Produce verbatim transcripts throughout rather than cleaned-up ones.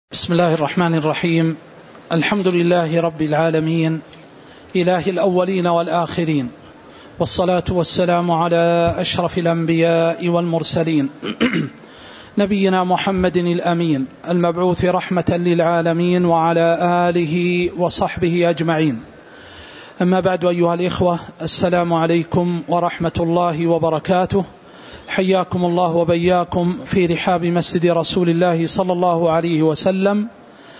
بسم الله الرحمن الرحيم. الحمد لله رب العالمين، إله الأولين والآخرين، والصلاة والسلام على أشرف الأنبياء والمرسلين نبينا محمد الأمين المبعوث رحمة للعالمين وعلى آله وصحبه أجمعين. أما بعد، أيها الإخوة، السلام عليكم ورحمة الله وبركاته. حياكم الله وبياكم في رحاب مسجد رسول الله صلى الله عليه وسلم،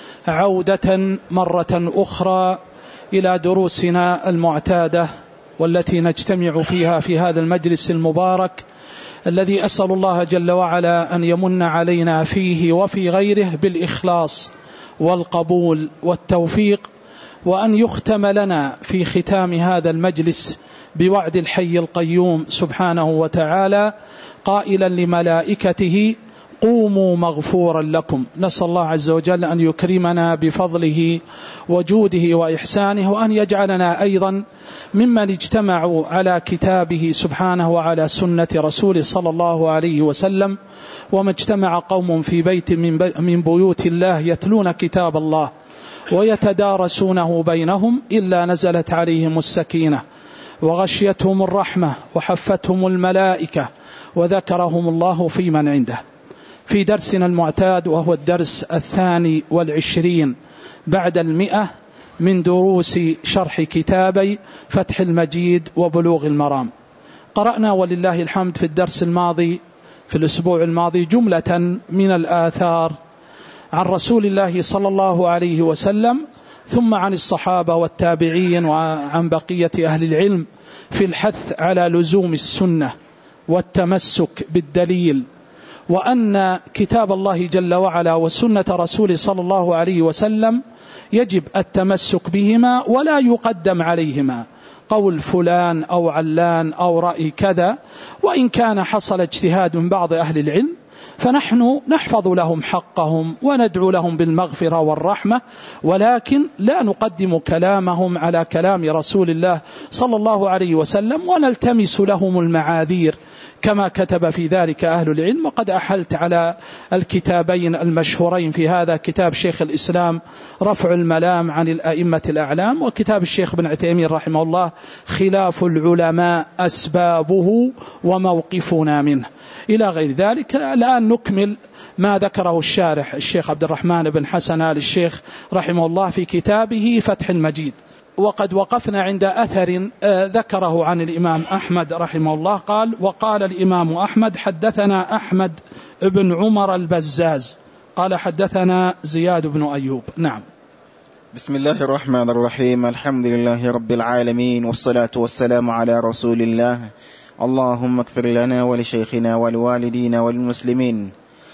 عودة مرة أخرى إلى دروسنا المعتادة والتي نجتمع فيها في هذا المجلس المبارك الذي أسأل الله جل وعلا أن يمن علينا فيه وفي غيره بالإخلاص والقبول والتوفيق، وأن يختم لنا في ختام هذا المجلس بوعد الحي القيوم سبحانه وتعالى قائلا لملائكته: قوموا مغفورا لكم. نسأل الله عز وجل أن يكرمنا بفضله وجوده وإحسانه، وأن يجعلنا أيضا ممن اجتمعوا على كتابه سبحانه وعلى سنة رسوله صلى الله عليه وسلم. وما اجتمع قوم في بيت من بيوت الله يتلون كتاب الله ويتدارسونه بينهم إلا نزلت عليهم السكينة وغشيتهم الرحمة وحفتهم الملائكة وذكرهم الله في من عنده. في درسنا المعتاد، وهو الدرس الثاني والعشرين بعد المئة من دروس شرح كتابي فتح المجيد وبلوغ المرام، قرأنا ولله الحمد في الدرس الماضي في الأسبوع الماضي جملة من الآثار عن رسول الله صلى الله عليه وسلم، ثم عن الصحابة والتابعين وعن بقية أهل العلم في الحث على لزوم السنة والتمسك بالدليل، وأن كتاب الله جل وعلا وسنة رسوله صلى الله عليه وسلم يجب التمسك بهما ولا يقدم عليهما قول فلان أو علان أو رأي كذا. وإن كان حصل اجتهاد من بعض أهل العلم فنحن نحفظ لهم حقهم وندعو لهم بالمغفرة والرحمة، ولكن لا نقدم كلامهم على كلام رسول الله صلى الله عليه وسلم، ونلتمس لهم المعاذير كما كتب في ذلك أهل العلم. وقد أحلت على الكتابين المشهورين في هذا: كتاب شيخ الإسلام رفع الملام عن الأئمة الأعلام، وكتاب الشيخ بن عثيمين رحمه الله خلاف العلماء أسبابه وموقفنا منه، إلى غير ذلك. الآن نكمل ما ذكره الشارح الشيخ عبد الرحمن بن حسن آل الشيخ رحمه الله في كتابه فتح المجيد. وقد وقفنا عند أثر ذكره عن الإمام أحمد رحمه الله، قال: وقال الإمام أحمد حدثنا أحمد بن عمر البزاز قال حدثنا زياد بن أيوب. نعم. بسم الله الرحمن الرحيم. الحمد لله رب العالمين، والصلاة والسلام على رسول الله. اللهم اغفر لنا ولشيخنا والوالدين والمسلمين.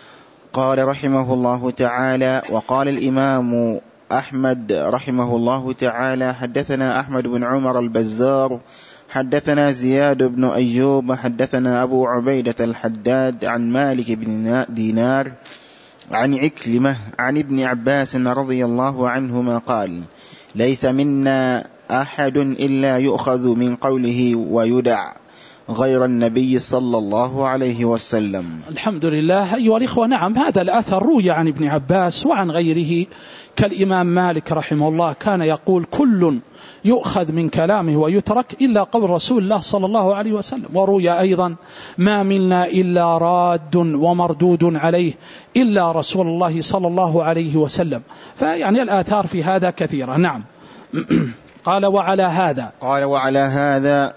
قال رحمه الله تعالى: وقال الإمام أحمد رحمه الله تعالى حدثنا أحمد بن عمر البزار حدثنا زياد بن أيوب حدثنا أبو عبيدة الحداد عن مالك بن دينار عن عكرمة عن ابن عباس رضي الله عنهما قال: ليس منا أحد إلا يؤخذ من قوله ويدع غير النبي صلى الله عليه وسلم. الحمد لله. أيها الإخوة، نعم، هذا الأثر روي عن ابن عباس وعن غيره، كالإمام مالك رحمه الله كان يقول: كل يؤخذ من كلامه ويترك إلا قول رسول الله صلى الله عليه وسلم. وروي أيضا: ما منا إلا راد ومردود عليه إلا رسول الله صلى الله عليه وسلم. فيعني الآثار في هذا كثيرة. نعم. قال: وعلى هذا قال وعلى هذا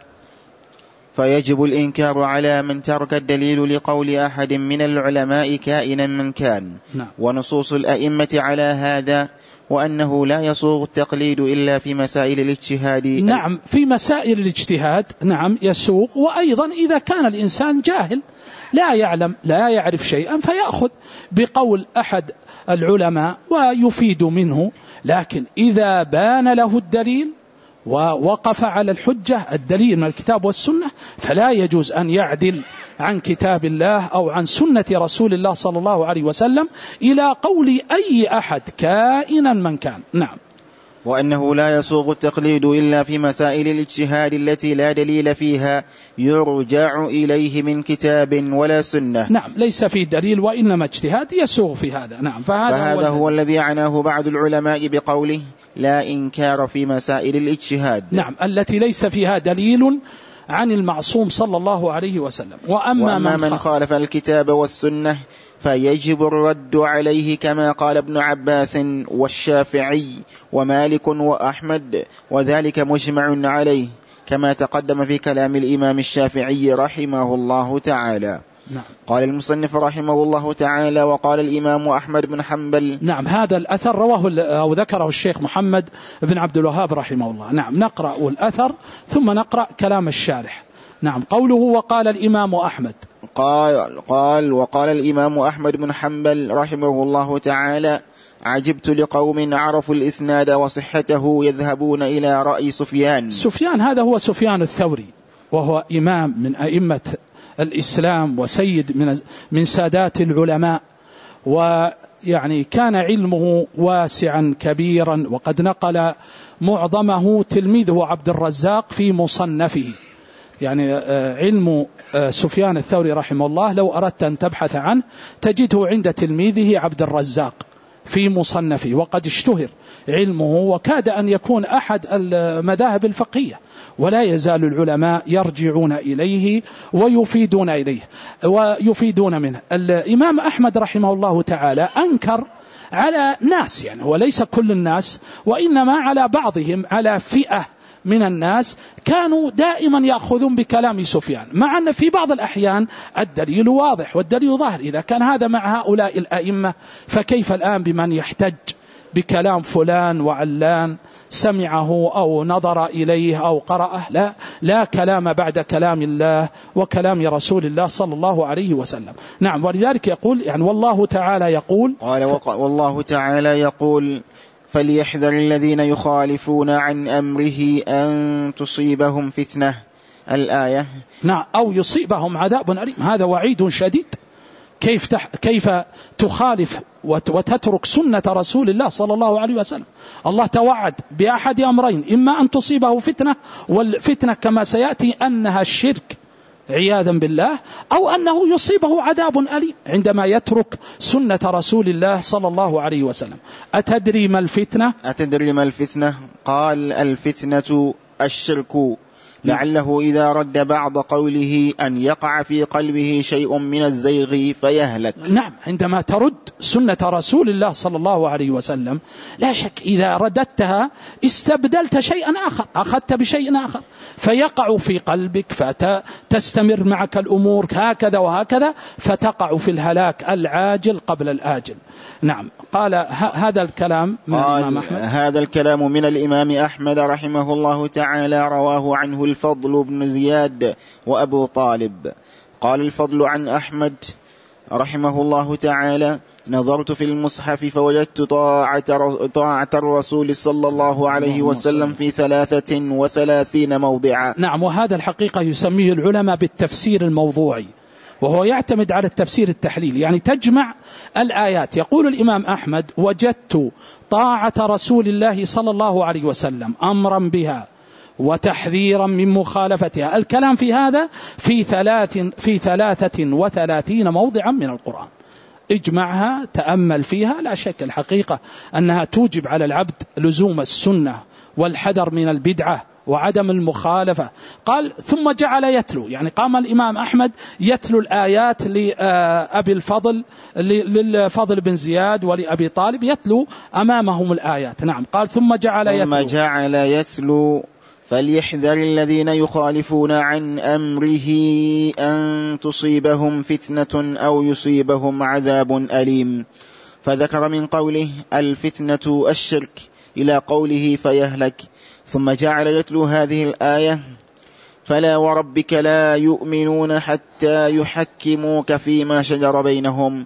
فيجب الإنكار على من ترك الدليل لقول أحد من العلماء كائنا من كان. نعم. ونصوص الأئمة على هذا، وأنه لا يصوغ التقليد إلا في مسائل الاجتهاد. نعم، في مسائل الاجتهاد نعم يسوغ. وأيضا إذا كان الإنسان جاهل لا يعلم لا يعرف شيئا فيأخذ بقول أحد العلماء ويفيد منه، لكن إذا بان له الدليل ووقف على الحجة الدليل من الكتاب والسنة فلا يجوز أن يعدل عن كتاب الله أو عن سنة رسول الله صلى الله عليه وسلم إلى قول أي أحد كائنا من كان. نعم. وأنه لا يسوغ التقليد إلا في مسائل الاجتهاد التي لا دليل فيها يرجع إليه من كتاب ولا سنة. نعم ليس فيه دليل وإنما اجتهاد يسوغ في هذا. نعم فهذا, فهذا هو, هو الذي عناه بعض العلماء بقوله لا إنكار في مسائل الاجتهاد. نعم التي ليس فيها دليل عن المعصوم صلى الله عليه وسلم. وأما, وأما من خالف الكتاب والسنة فيجب الرد عليه كما قال ابن عباس والشافعي ومالك وأحمد، وذلك مجمع عليه كما تقدم في كلام الإمام الشافعي رحمه الله تعالى. نعم. قال المصنف رحمه الله تعالى وقال الإمام أحمد بن حنبل. نعم هذا الأثر رواه أو ذكره الشيخ محمد بن عبد الوهاب رحمه الله. نعم نقرأ الأثر ثم نقرأ كلام الشارح. نعم قوله وقال الإمام أحمد قال, قال وقال الإمام أحمد بن حنبل رحمه الله تعالى عجبت لقوم عرفوا الإسناد وصحته يذهبون إلى رأي سفيان. سفيان هذا هو سفيان الثوري وهو إمام من أئمة الإسلام وسيد من من سادات العلماء، ويعني كان علمه واسعا كبيرا، وقد نقل معظمه تلميذه عبد الرزاق في مصنفه. يعني علم سفيان الثوري رحمه الله لو أردت أن تبحث عنه تجده عند تلميذه عبد الرزاق في مصنفه، وقد اشتهر علمه وكاد أن يكون أحد المذاهب الفقهية، ولا يزال العلماء يرجعون إليه ويفيدون إليه ويفيدون منه. الإمام أحمد رحمه الله تعالى أنكر على ناس، يعني وليس كل الناس وإنما على بعضهم، على فئة من الناس كانوا دائما يأخذون بكلام سفيان، مع أن في بعض الأحيان الدليل واضح والدليل ظاهر. إذا كان هذا مع هؤلاء الأئمة فكيف الآن بمن يحتج بكلام فلان وعلان سمعه أو نظر إليه أو قرأه؟ لا لا كلام بعد كلام الله وكلام رسول الله صلى الله عليه وسلم. نعم ولذلك يقول يعني والله تعالى يقول قال والله تعالى يقول فليحذر الذين يخالفون عن أمره أن تصيبهم فتنة الآية. نعم أو يصيبهم عذاب أليم. هذا وعيد شديد. كيف تح... كيف تخالف وت... وتترك سنة رسول الله صلى الله عليه وسلم؟ الله توعد بأحد أمرين، إما أن تصيبه فتنة، والفتنة كما سيأتي أنها الشرك عياذا بالله، أو أنه يصيبه عذاب أليم عندما يترك سنة رسول الله صلى الله عليه وسلم. أتدري ما الفتنة؟ أتدري ما الفتنة؟ قال الفتنة الشرك، لعله إذا رد بعض قوله أن يقع في قلبه شيء من الزيغ فيهلك. نعم عندما ترد سنة رسول الله صلى الله عليه وسلم لا شك إذا رددتها استبدلت شيئا آخر، أخذت بشيء آخر فيقع في قلبك فتستمر معك الأمور هكذا وهكذا فتقع في الهلاك العاجل قبل الآجل. نعم قال هذا الكلام من الإمام أحمد. هذا الكلام من الإمام أحمد رحمه الله تعالى رواه عنه الفضل بن زياد وأبو طالب. قال الفضل عن أحمد رحمه الله تعالى نظرت في المصحف فوجدت طاعة, طاعة الرسول صلى الله عليه وسلم في ثلاثة وثلاثين موضعا. نعم وهذا الحقيقة يسميه العلماء بالتفسير الموضوعي، وهو يعتمد على التفسير التحليلي، يعني تجمع الآيات. يقول الإمام أحمد وجدت طاعة رسول الله صلى الله عليه وسلم أمرا بها وتحذيرا من مخالفتها. الكلام في هذا في ثلاث في ثلاثة وثلاثين موضعا من القرآن. اجمعها تأمل فيها، لا شك الحقيقة أنها توجب على العبد لزوم السنة والحذر من البدعة وعدم المخالفة. قال ثم جعل يتلو، يعني قام الإمام أحمد يتلو الآيات لأبي الفضل للفضل بن زياد ولأبي طالب، يتلو أمامهم الآيات. نعم قال ثم جعل يتلو ثم جعل يتلو فليحذر الذين يخالفون عن أمره أن تصيبهم فتنة أو يصيبهم عذاب أليم. فذكر من قوله الفتنة الشرك إلى قوله فيهلك، ثم جعل يتلو هذه الآية فلا وربك لا يؤمنون حتى يحكموك فيما شجر بينهم.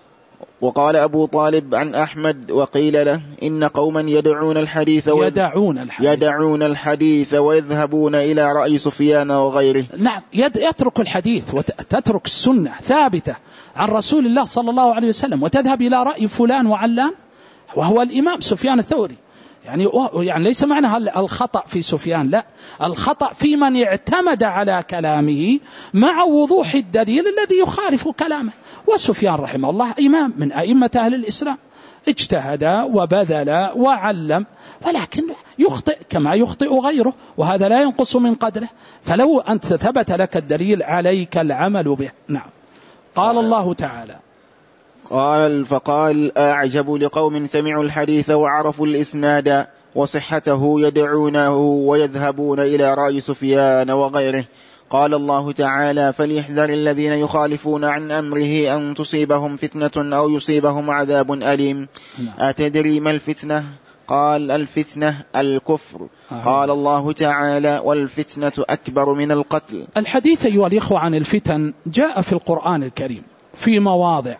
وقال أبو طالب عن أحمد وقيل له إن قوما يدعون الحديث يدعون الحديث, يدعون الحديث ويذهبون إلى رأي سفيان وغيره. نعم يترك الحديث وتترك السنة ثابتة عن رسول الله صلى الله عليه وسلم وتذهب إلى رأي فلان وعلان، وهو الإمام سفيان الثوري. يعني يعني ليس معنى الخطأ في سفيان، لا، الخطأ في من اعتمد على كلامه مع وضوح الدليل الذي يخالف كلامه. وسفيان رحمه الله إمام من أئمة أهل الإسلام، اجتهد وبذل وعلم، ولكن يخطئ كما يخطئ غيره، وهذا لا ينقص من قدره. فلو أنت ثبت لك الدليل عليك العمل به. نعم. قال الله تعالى: قال فقال أعجب لقوم سمعوا الحديث وعرفوا الإسناد وصحته يدعونه ويذهبون إلى رأي سفيان وغيره. قال الله تعالى: فليحذر الذين يخالفون عن أمره أن تصيبهم فتنة أو يصيبهم عذاب أليم. أتدري ما الفتنة؟ قال: الفتنة الكفر. قال الله تعالى: والفتنة أكبر من القتل. الحديث أيها الإخوة عن الفتن جاء في القرآن الكريم في مواضع،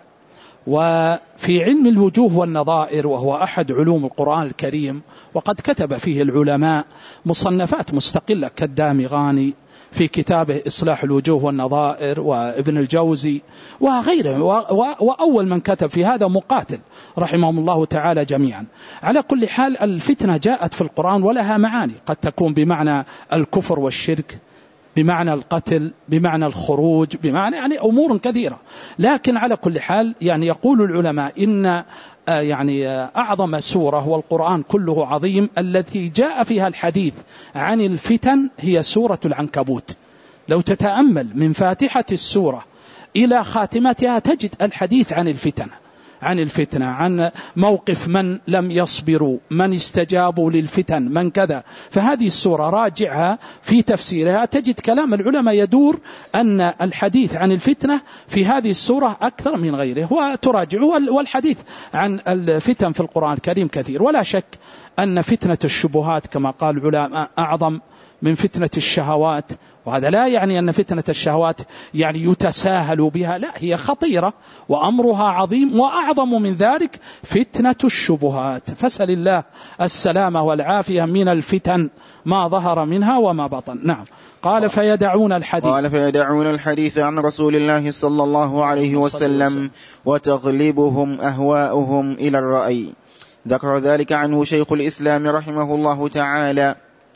وفي علم الوجوه والنظائر، وهو أحد علوم القرآن الكريم، وقد كتب فيه العلماء مصنفات مستقلة كالدامغاني في كتابه إصلاح الوجوه والنظائر، وابن الجوزي وغيره، وأول من كتب في هذا مقاتل رحمهم الله تعالى جميعا. على كل حال الفتنة جاءت في القرآن ولها معاني، قد تكون بمعنى الكفر والشرك، بمعنى القتل، بمعنى الخروج، بمعنى يعني أمور كثيرة. لكن على كل حال يعني يقول العلماء إن يعني أعظم سورة والقرآن كله عظيم التي جاء فيها الحديث عن الفتن هي سورة العنكبوت. لو تتأمل من فاتحة السورة إلى خاتمتها تجد الحديث عن الفتن، عن الفتنة، عن موقف من لم يصبروا، من استجابوا للفتن، من كذا. فهذه السورة راجعها في تفسيرها تجد كلام العلماء يدور أن الحديث عن الفتنة في هذه السورة أكثر من غيره، وتراجعه. والحديث عن الفتن في القرآن الكريم كثير، ولا شك أن فتنة الشبهات كما قال العلماء أعظم من فتنة الشهوات. وهذا لا يعني أن فتنة الشهوات يعني يتساهل بها، لا، هي خطيرة وأمرها عظيم، وأعظم من ذلك فتنة الشبهات. فسأل الله السلامة والعافية من الفتن ما ظهر منها وما بطن. نعم. قال فيدعون الحديث قال فيدعون الحديث عن رسول الله صلى الله عليه وسلم وتغلبهم أهواؤهم إلى الرأي. ذكر ذلك عنه شيخ الإسلام رحمه الله تعالى.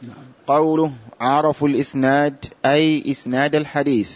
قوله عرفوا الإسناد أي إسناد الحديث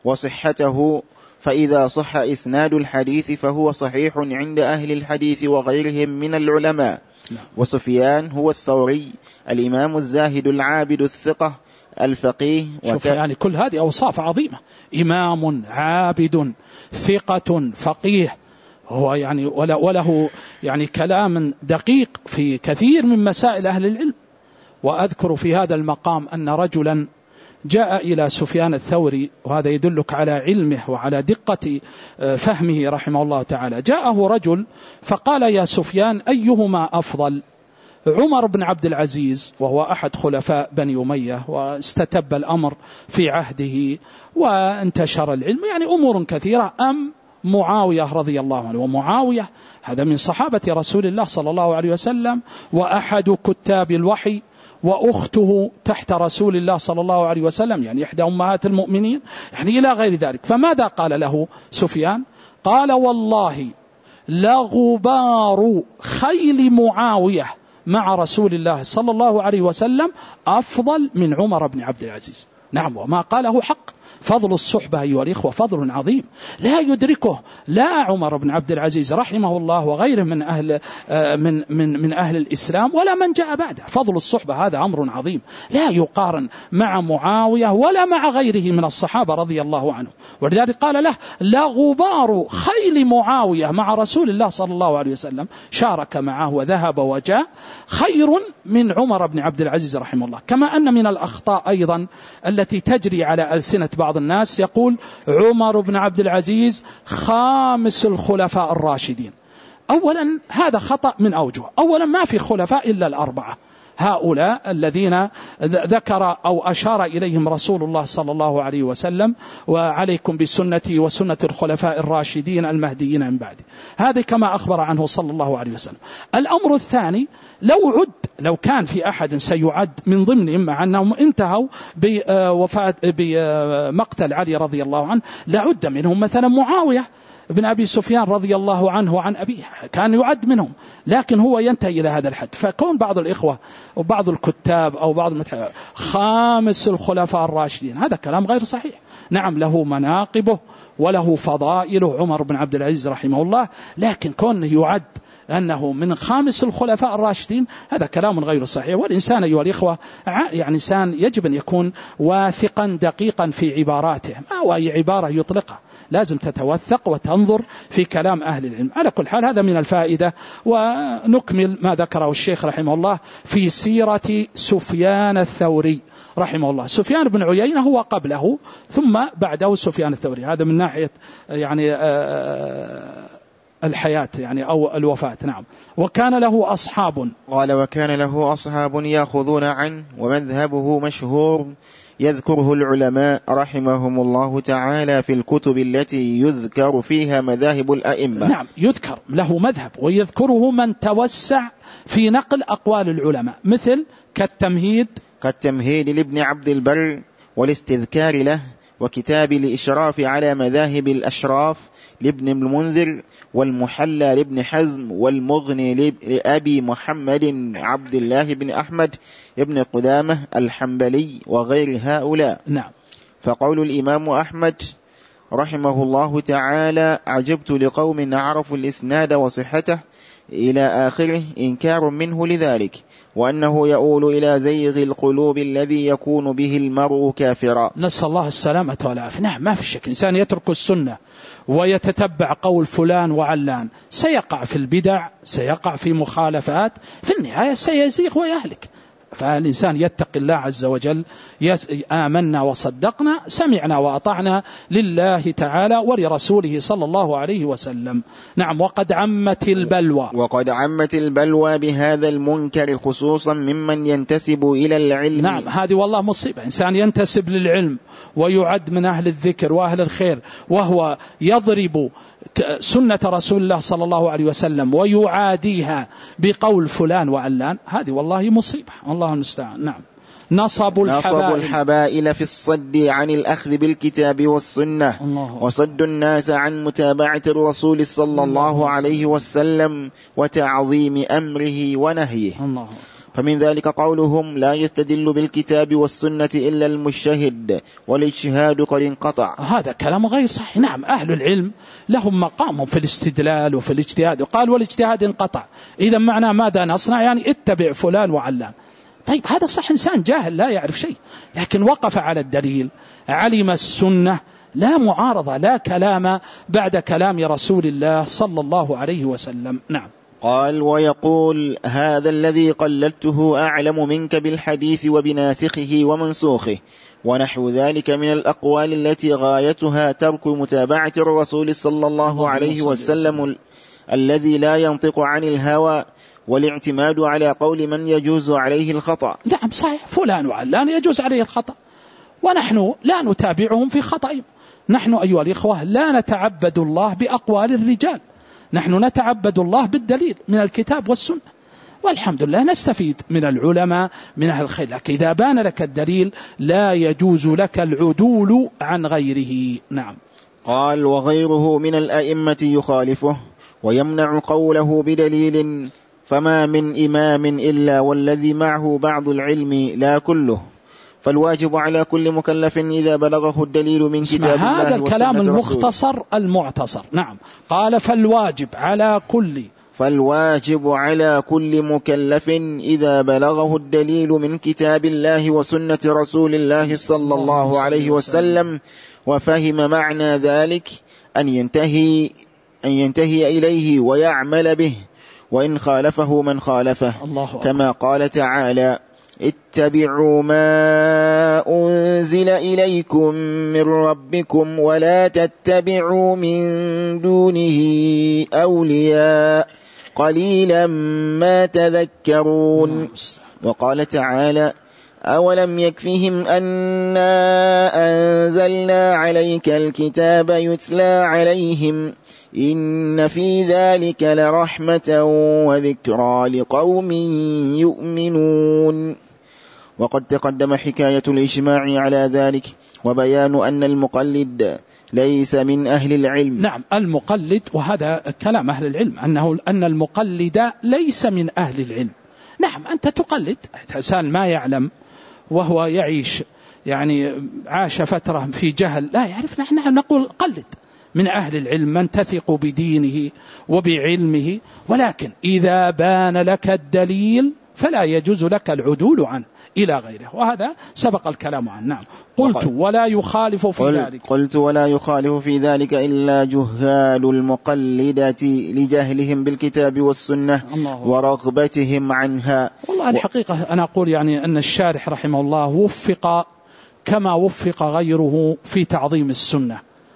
وصحته، فإذا صح إسناد الحديث فهو صحيح عند أهل الحديث وغيرهم من العلماء. وسفيان هو الثوري الإمام الزاهد العابد الثقة الفقيه. شوف يعني كل هذه أوصاف عظيمة، إمام عابد ثقة فقيه، هو يعني وله يعني كلام دقيق في كثير من مسائل أهل العلم. وأذكر في هذا المقام أن رجلا جاء إلى سفيان الثوري، وهذا يدلك على علمه وعلى دقة فهمه رحمه الله تعالى. جاءه رجل فقال: يا سفيان أيهما أفضل، عمر بن عبد العزيز وهو أحد خلفاء بني أمية واستتب الأمر في عهده وانتشر العلم، يعني أمور كثيرة، أم معاوية رضي الله عنه؟ ومعاوية هذا من صحابة رسول الله صلى الله عليه وسلم، وأحد كتاب الوحي، وأخته تحت رسول الله صلى الله عليه وسلم، يعني إحدى أمهات المؤمنين، يعني إلى غير ذلك. فماذا قال له سفيان؟ قال: والله لغبار خيل معاوية مع رسول الله صلى الله عليه وسلم أفضل من عمر بن عبد العزيز. نعم، وما قاله حق. فضل الصحبة أيها الإخوة فضل عظيم لا يدركه لا عمر بن عبد العزيز رحمه الله وغيره من أهل من من من أهل الإسلام ولا من جاء بعده. فضل الصحبة هذا أمر عظيم لا يقارن مع معاوية ولا مع غيره من الصحابة رضي الله عنه. ولذلك قال له: لغبار خيل معاوية مع رسول الله صلى الله عليه وسلم، شارك معه وذهب وجاء، خير من عمر بن عبد العزيز رحمه الله. كما أن من الأخطاء أيضا التي تجري على ألسنة بعض الناس يقول عمر بن عبد العزيز خامس الخلفاء الراشدين. أولا هذا خطأ من أوجه. أولا ما في خلفاء إلا الأربعة، هؤلاء الذين ذكر أو أشار إليهم رسول الله صلى الله عليه وسلم: وعليكم بسنتي وسنة الخلفاء الراشدين المهديين من بعدي. هذا كما أخبر عنه صلى الله عليه وسلم. الأمر الثاني، لو عد لو كان في أحد سيعد من ضمنهم، مع أنهم انتهوا بوفاة بمقتل علي رضي الله عنه، لعد منهم مثلا معاوية بن أبي سفيان رضي الله عنه وعن أبيه كان يعد منهم، لكن هو ينتهي إلى هذا الحد. فكون بعض الإخوة وبعض الكتاب أو بعض المتح... خامس الخلفاء الراشدين، هذا كلام غير صحيح. نعم له مناقبه وله فضائله عمر بن عبد العزيز رحمه الله، لكن كونه يعد أنه من خامس الخلفاء الراشدين هذا كلام غير صحيح. والإنسان أيها الإخوة يعني إنسان يجب أن يكون واثقا دقيقا في عباراته، ما هو أي عبارة يطلقها، لازم تتوثق وتنظر في كلام أهل العلم. على كل حال هذا من الفائدة. ونكمل ما ذكره الشيخ رحمه الله في سيرة سفيان الثوري رحمه الله. سفيان بن عيينة هو قبله ثم بعده سفيان الثوري، هذا من ناحية يعني الحياة يعني أو الوفاة. نعم. وكان له أصحاب، قال وكان له أصحاب يأخذون عنه، ومذهبه مشهور يذكره العلماء رحمهم الله تعالى في الكتب التي يذكر فيها مذاهب الأئمة. نعم يذكر له مذهب ويذكره من توسع في نقل أقوال العلماء، مثل كالتمهيد كالتمهيد لابن عبد البر، والاستذكار له، وكتاب الإشراف على مذاهب الأشراف لابن المنذر، والمحلى لابن حزم، والمغني لأبي محمد عبد الله بن أحمد ابن قدامة الحنبلي وغير هؤلاء. نعم. فقول الإمام أحمد رحمه الله تعالى عجبت لقوم عرفوا الإسناد وصحته إلى آخره إنكار منه لذلك، وأنه يؤول إلى زيغ القلوب الذي يكون به المرء كافرا. نسأل الله السلامة والعافية. نعم ما في شك إنسان يترك السنة ويتتبع قول فلان وعلان سيقع في البدع، سيقع في مخالفات، في النهاية سيزيغ ويهلك. فالإنسان يتقي الله عز وجل، آمنا وصدقنا، سمعنا وأطعنا لله تعالى ولرسوله صلى الله عليه وسلم. نعم. وقد عمت البلوى وقد عمت البلوى بهذا المنكر خصوصا ممن ينتسب إلى العلم. نعم هذه والله مصيبة، إنسان ينتسب للعلم ويعد من أهل الذكر وأهل الخير وهو يضرب سنة رسول الله صلى الله عليه وسلم ويعاديها بقول فلان وعلان، هذه والله مصيبة، الله المستعان. نعم. نصب الحبائل, نصب الحبائل في الصد عن الأخذ بالكتاب والسنة، وصد الناس عن متابعة الرسول صلى الله عليه وسلم وتعظيم أمره ونهيه. الله. فمن ذلك قولهم لا يستدل بالكتاب والسنة إلا المجتهد، والاجتهاد قد انقطع. هذا كلام غير صحيح. نعم أهل العلم لهم مقام في الاستدلال وفي الاجتهاد، وقال والاجتهاد انقطع، إذا معنى ماذا نصنع؟ يعني اتبع فلان وعلان. طيب هذا صح، إنسان جاهل لا يعرف شيء، لكن وقف على الدليل، علم السنة، لا معارضة لا كلام بعد كلام رسول الله صلى الله عليه وسلم. نعم. قال ويقول هذا الذي قلدته أعلم منك بالحديث وبناسخه ومنسوخه ونحو ذلك من الأقوال التي غايتها ترك متابعة الرسول صلى الله عليه وسلم الذي لا ينطق عن الهوى، والاعتماد على قول من يجوز عليه الخطأ. نعم صحيح، فلان وعلان يجوز عليه الخطأ، ونحن لا نتابعهم في خطأ. نحن أيها الإخوة لا نتعبد الله بأقوال الرجال، نحن نتعبد الله بالدليل من الكتاب والسنة، والحمد لله نستفيد من العلماء من أهل الخير. لكن إذا بان لك الدليل لا يجوز لك العدول عن غيره. نعم. قال وغيره من الأئمة يخالفه ويمنع قوله بدليل، فما من إمام إلا والذي معه بعض العلم لا كله، فالواجب على كل مكلف إذا بلغه الدليل من كتاب الله هذا الكلام المختصر المعتصر. نعم. قال فالواجب على كل فالواجب على كل مكلف إذا بلغه الدليل من كتاب الله وسنة رسول الله صلى الله عليه وسلم وفهم معنى ذلك أن ينتهي أن ينتهي إليه ويعمل به، وإن خالفه من خالفه، كما قال تعالى اتبعوا ما أنزل إليكم من ربكم ولا تتبعوا من دونه أولياء قليلا ما تذكرون. وقال تعالى أولم يكفهم أنا أنزلنا عليك الكتاب يتلى عليهم إن في ذلك لرحمة وذكرى لقوم يؤمنون. وقد تقدم حكاية الإجماع على ذلك، وبيان أن المقلد ليس من أهل العلم. نعم، المقلد، وهذا كلام أهل العلم أنه أن المقلد ليس من أهل العلم. نعم، أنت تقلد إنسان ما يعلم وهو يعيش يعني عاش فترة في جهل لا يعرف، نحن نقول قلد من أهل العلم من تثق بدينه وبعلمه، ولكن إذا بان لك الدليل فلا يجوز لك العدول عنه إلى غيره، وهذا سبق الكلام عنه. نعم. قلت ولا يخالف في قل ذلك قلت ولا يخالف في ذلك إلا جهال المقلدة لجهلهم بالكتاب والسنة ورغبتهم عنها. والله الحقيقة أنا أقول يعني أن الشارح رحمه الله وفق كما وفق غيره في تعظيم السنة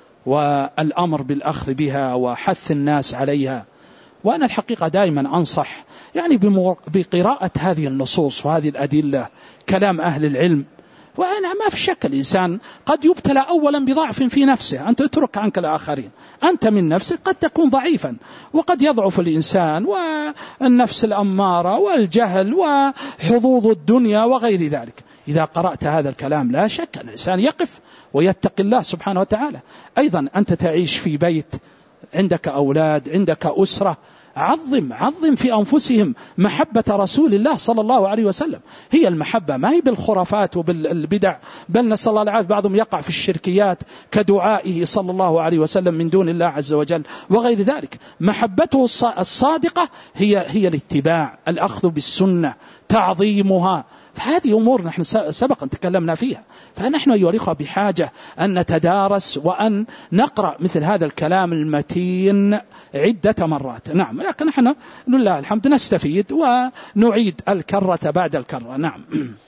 والأمر بالأخذ بها وحث الناس عليها. وأنا الحقيقة دائما أنصح يعني بقراءة هذه النصوص وهذه الأدلة كلام أهل العلم. وأنا ما في شك الإنسان قد يبتلى أولا بضعف في نفسه، أنت اترك عنك الآخرين، أنت من نفسك قد تكون ضعيفا، وقد يضعف الإنسان والنفس الأمارة والجهل وحظوظ الدنيا وغير ذلك. إذا قرأت هذا الكلام لا شك أن الإنسان يقف ويتقي الله سبحانه وتعالى. أيضا أنت تعيش في بيت، عندك أولاد، عندك أسرة، عظم عظم في أنفسهم محبة رسول الله صلى الله عليه وسلم. هي المحبة ما هي بالخرافات وبالبدع، بل نسأل الله العافية بعضهم يقع في الشركيات كدعائه صلى الله عليه وسلم من دون الله عز وجل وغير ذلك. محبته الصادقة هي هي الاتباع، الأخذ بالسنة، تعظيمها. فهذه أمور نحن سبقا تكلمنا فيها، فنحن أيها الأخوة بحاجة أن نتدارس وأن نقرأ مثل هذا الكلام المتين عدة مرات. نعم، لكن نحن لله الحمد نستفيد ونعيد الكرة بعد الكرة. نعم.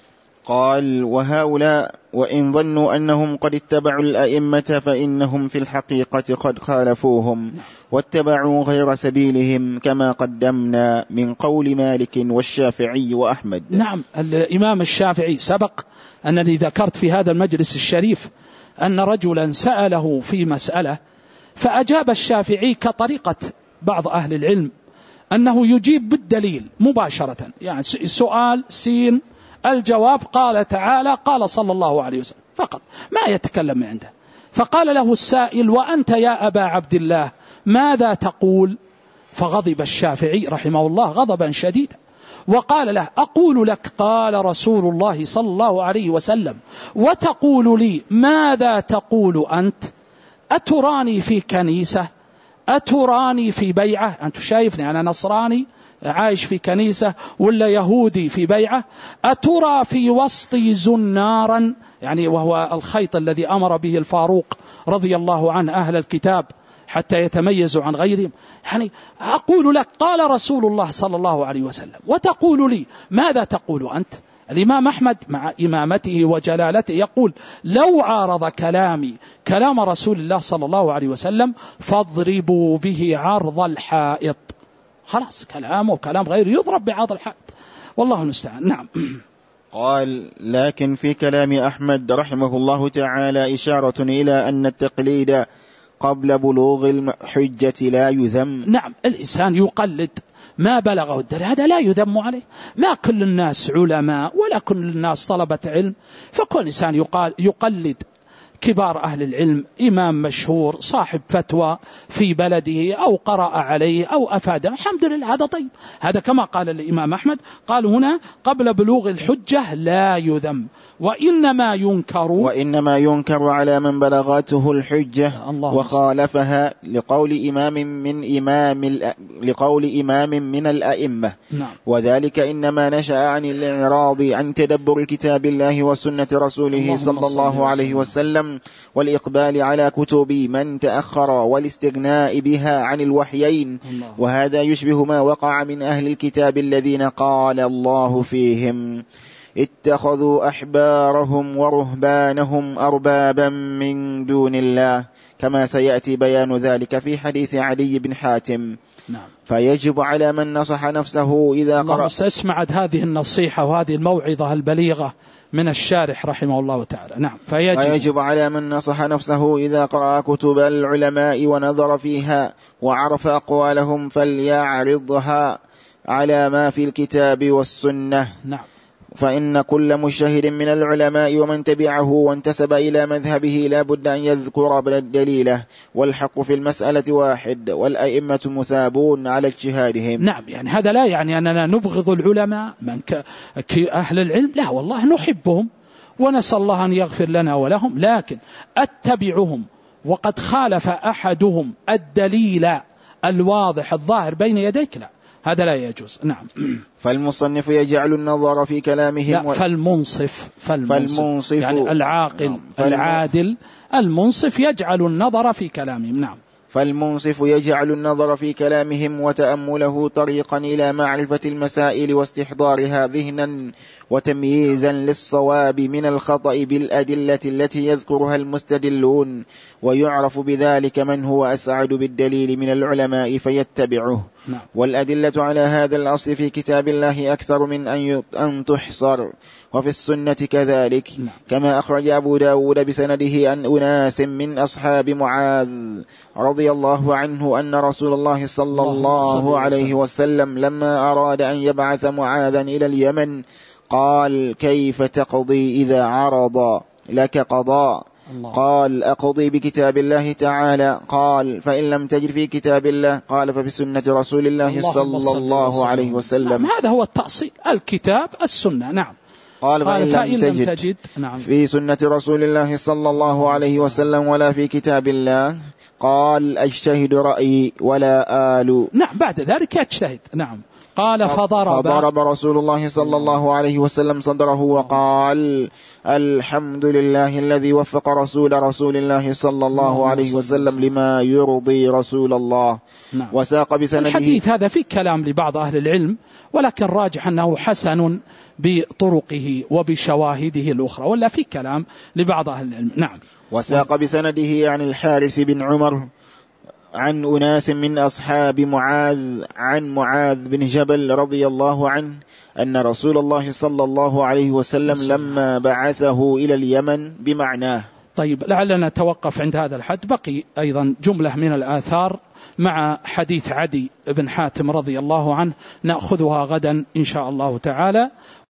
قال وهؤلاء وإن ظنوا أنهم قد اتبعوا الأئمة فإنهم في الحقيقة قد خالفوهم واتبعوا غير سبيلهم كما قدمنا من قول مالك والشافعي وأحمد. نعم، الإمام الشافعي سبق أنني ذكرت في هذا المجلس الشريف أن رجلا سأله في مسألة فأجاب الشافعي كطريقة بعض أهل العلم أنه يجيب بالدليل مباشرة، يعني سؤال سين الجواب قال تعالى قال صلى الله عليه وسلم فقط، ما يتكلم من عنده. فقال له السائل وأنت يا أبا عبد الله ماذا تقول؟ فغضب الشافعي رحمه الله غضبا شديدا وقال له أقول لك قال رسول الله صلى الله عليه وسلم وتقول لي ماذا تقول أنت؟ أتراني في كنيسة؟ أتراني في بيعة؟ أنت شايفني أنا نصراني عايش في كنيسة ولا يهودي في بيعة؟ أترى في وسطي زنارا، يعني وهو الخيط الذي أمر به الفاروق رضي الله عنه أهل الكتاب حتى يتميزوا عن غيرهم. يعني أقول لك قال رسول الله صلى الله عليه وسلم وتقول لي ماذا تقول أنت؟ الإمام أحمد مع إمامته وجلالته يقول لو عارض كلامي كلام رسول الله صلى الله عليه وسلم فاضربوا به عرض الحائط. خلاص كلامه كلام غير يضرب بعرض الحائط، والله المستعان. نعم. قال لكن في كلام أحمد رحمه الله تعالى إشارة إلى أن التقليد قبل بلوغ الحجة لا يذم. نعم، الإنسان يقلد ما بلغه الدليل، هذا لا يذم عليه. ما كل الناس علماء ولا كل الناس طلبة علم، فكل إنسان يقال يقلد كبار أهل العلم، إمام مشهور صاحب فتوى في بلده أو قرأ عليه أو أفاده، الحمد لله هذا طيب. هذا كما قال الإمام أحمد قال هنا قبل بلوغ الحجة لا يذم، وإنما ينكر وإنما ينكر على من بلغته الحجة وخالفها لقول إمام من إمام لقول إمام من الأئمة. نعم. وذلك إنما نشأ عن الإعراض عن تدبر كتاب الله وسنة رسوله صلى الله عليه وسلم والإقبال على كتب من تأخر والاستغناء بها عن الوحيين. وهذا يشبه ما وقع من أهل الكتاب الذين قال الله فيهم اتخذوا أحبارهم ورهبانهم أربابا من دون الله، كما سيأتي بيان ذلك في حديث علي بن حاتم. نعم. فيجب على من نصح نفسه إذا قرأ. اسمعت هذه النصيحة وهذه الموعظة البليغة من الشارح رحمه الله تعالى. نعم. فيجب, فيجب على من نصح نفسه إذا قرأ كتب العلماء ونظر فيها وعرف أقوالهم فليعرضها على ما في الكتاب والسنة. نعم. فإن كل مجتهد من العلماء ومن تبعه وانتسب إلى مذهبه لا بد أن يذكر دليله، والحق في المسألة واحد، والأئمة مثابون على اجتهادهم. نعم، يعني هذا لا يعني أننا نبغض العلماء من أهل العلم، لا والله نحبهم ونسأل الله أن يغفر لنا ولهم، لكن أتبعهم وقد خالف أحدهم الدليل الواضح الظاهر بين يديك، لا، هذا لا يجوز. نعم. فالمصنف يجعل النظر في كلامهم لا و... فالمنصف فالمنصف, فالمنصف يعني العاقل نعم. العادل المنصف يجعل النظر في كلامهم. نعم. فالمنصف يجعل النظر في كلامهم وتأمله طريقا إلى معرفة المسائل واستحضارها ذهنا وتمييزا للصواب من الخطأ بالأدلة التي يذكرها المستدلون، ويعرف بذلك من هو أسعد بالدليل من العلماء فيتبعه. نعم. والأدلة على هذا الأصل في كتاب الله أكثر من أن تحصر، وفي السنة كذلك. نعم. كما أخرج أبو داود بسنده أن أناس من أصحاب معاذ رضي الله عنه أن رسول الله صلى الله عليه وسلم لما أراد أن يبعث معاذا إلى اليمن قال: كيف تقضي إذا عرض لك قضاء؟ الله. قال: أقضي بكتاب الله تعالى. قال: فإن لم تجد في كتاب الله؟ قال: فبسنة رسول الله صلى الله عليه وسلم. نعم، هذا هو التأصيل، الكتاب السنة. نعم. قال: فإن لم تجد, تجد نعم. في سنة رسول الله صلى الله عليه وسلم ولا في كتاب الله؟ قال: أجتهد رأيي ولا آل. نعم، بعد ذلك يجتهد. نعم. قال: فضرب, فضرب رسول الله صلى الله عليه وسلم صدره وقال: الحمد لله الذي وفق رسول رسول الله صلى الله عليه وسلم لما يرضي رسول الله. نعم. وساق بسنده. الحديث هذا في كلام لبعض أهل العلم، ولكن راجح أنه حسن بطرقه وبشواهده الأخرى، ولا في كلام لبعض أهل العلم. نعم. وساق بسنده عن الحارث بن عمر عن أناس من أصحاب معاذ عن معاذ بن جبل رضي الله عنه أن رسول الله صلى الله عليه وسلم لما بعثه إلى اليمن بمعناه. طيب، لعلنا نتوقف عند هذا الحد. بقي أيضا جملة من الآثار مع حديث عدي بن حاتم رضي الله عنه، نأخذها غدا إن شاء الله تعالى.